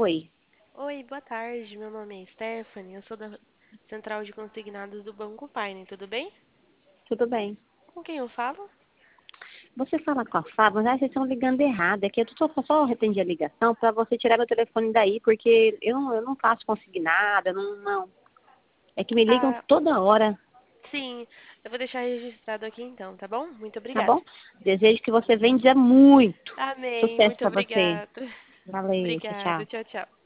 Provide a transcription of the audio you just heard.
Oi, Oi, boa tarde. Meu nome é Stephanie. Eu sou da Central de Consignados do Banco Paine. Tudo bem? tudo bem? Com quem eu falo? Você fala com a Fábio, mas vocês estão ligando errado. É que eu só atendi a ligação para você tirar meu telefone daí, porque eu não faço consignada, não. É que me ligam Ah, toda hora, sim. Eu vou deixar registrado aqui então, tá bom? Muito tá obrigada. bom? Desejo que você venda muito. Amém. Sucesso Muito para você. obrigada. Valeu, tchau, Obrigada. tchau. Tchau, tchau.